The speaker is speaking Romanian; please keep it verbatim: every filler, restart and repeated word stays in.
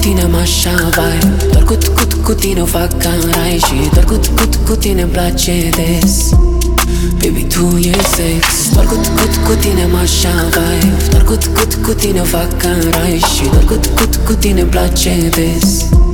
tine m-aș avea. Doar cu, cu, cu tine o fac ca în rai. Și doar cu, cu, cu tine-mi place des. Baby, tu e sex. Doar cu, cu, cu tine m-aș avea. Doar cu, cu, cu tine o fac ca în rai. Și doar cu, cu, cu tine-mi place des.